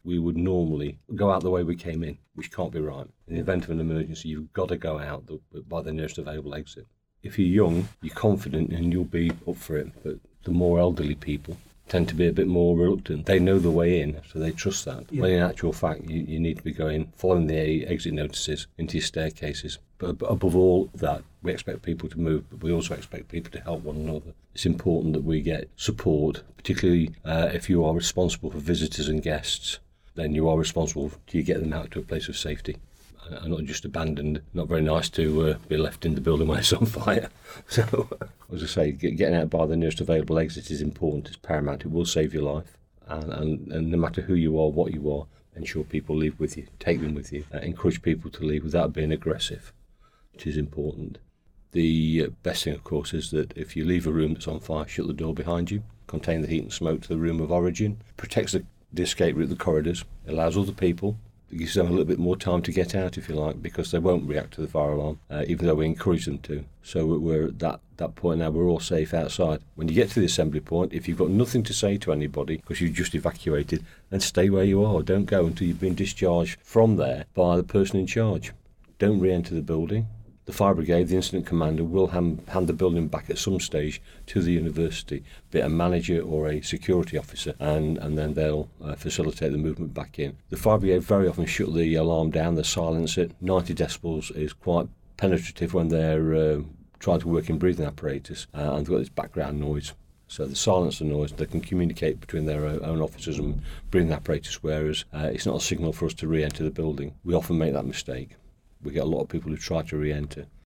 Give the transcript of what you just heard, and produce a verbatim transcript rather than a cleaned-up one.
we would normally go out the way we came in, which can't be right. In the event of an emergency, you've got to go out the, by the nearest available exit. If you're young, you're confident and you'll be up for it, but the more elderly people tend to be a bit more reluctant. They know the way in, so they trust that. Yeah. When in actual fact, you, you need to be going, following the exit notices into your staircases. But above all that, we expect people to move, but we also expect people to help one another. It's important that we get support, particularly uh, if you are responsible for visitors and guests, then you are responsible. Do you get them out to a place of safety? And not just abandoned. Not very nice to uh, be left in the building when it's on fire. So, as I say, get, getting out by the nearest available exit is important, it's paramount. It will save your life. And, and, and no matter who you are, what you are, ensure people leave with you, take them with you. Uh, encourage people to leave without being aggressive, which is important. The best thing, of course, is that if you leave a room that's on fire, shut the door behind you, contain the heat and smoke to the room of origin, protects the, the escape route, the corridors, allows other people. It gives them a little bit more time to get out, if you like, because they won't react to the fire alarm, uh, even though we encourage them to. So we're at that, that point now, we're all safe outside. When you get to the assembly point, if you've got nothing to say to anybody, because you've just evacuated, then stay where you are. Don't go until you've been discharged from there by the person in charge. Don't re-enter the building. The fire brigade, the incident commander, will hand, hand the building back at some stage to the university, be it a manager or a security officer, and, and then they'll uh, facilitate the movement back in. The fire brigade very often shut the alarm down, they silence it. ninety decibels is quite penetrative when they're uh, trying to work in breathing apparatus, uh, and they've got this background noise. So the silence and noise, they can communicate between their own officers and breathing apparatus, whereas uh, it's not a signal for us to re-enter the building. We often make that mistake. We get a lot of people who try to re-enter.